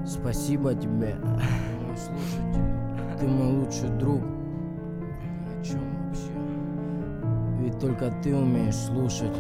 Спасибо тебе, мой слушатель. Ты мой лучший друг. О чем вообще? Ведь только ты умеешь слушать.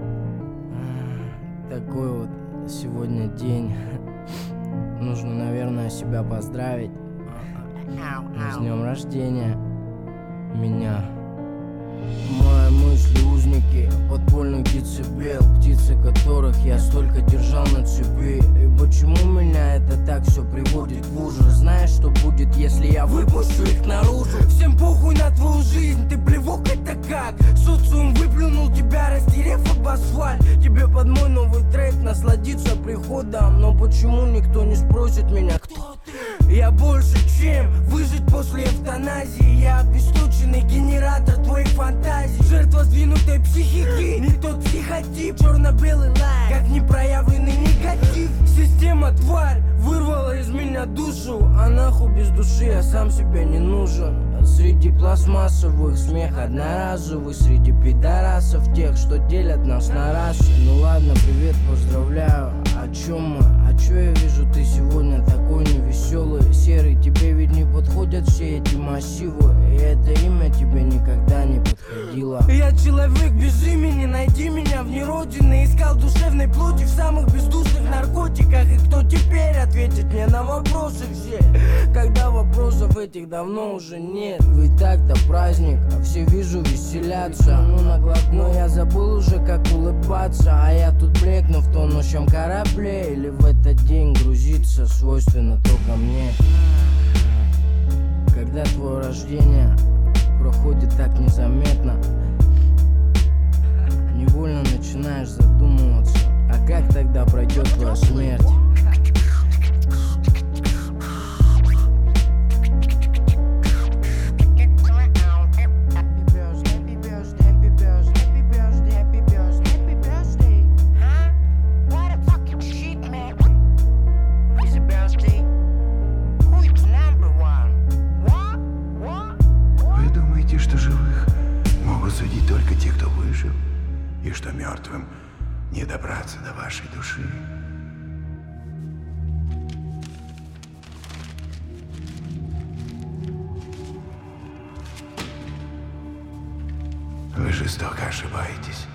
Такой вот сегодня день. Нужно, наверное, себя поздравить. С днем рождения меня. Мои мысли узники подпольных децибел, птицы которых я столько держал на цепи. И почему меня это так все приводит в ужас? Знаешь, что будет, если я выпущу их наружу? Всем похуй на твою жизнь, ты плевок, это как? Социум выплюнул тебя, растерев об асфальт. Тебе под мой новый трек насладиться приходом. Но почему никто не спросит меня, кто ты? Я больше, чем выжить после эвтаназии. Я обесточенный генератор твоих фантазий, жертва сдвинутой психики, не тот психотип. Черно-белый лайк, как непроявленный негатив. Система тварь вырвала из меня душу, а нахуй без души я сам себе не нужен. Среди пластмассовых смех одноразовый, среди пидорасов тех, что делят нас на расы. Ну ладно, привет, поздравляю. О чем мы? А чё я вижу, ты сегодня такой невеселый, серый? Тебе ведь не подходят все эти массивы, и это имя тебе никогда не подходило. Я человек без имени, найди меня вне родины. Искал душевной плоти в самых бездушных наркотиках. И кто теперь ответит мне на вопросы все, когда вопросов этих давно уже нет? Ведь так-то праздник, а все вижу веселятся. Ну наглотно, но я забыл уже как улыбаться. А я тут блекну в тонущем корабле. Или в этот день грузиться свойственно только мне. Когда твое рождение проходит так незаметно, невольно начинаешь задумываться, а как тогда пройдет твоя смерть? Что живых могут судить только те, кто выжил, и что мертвым не добраться до вашей души. Вы жестоко ошибаетесь.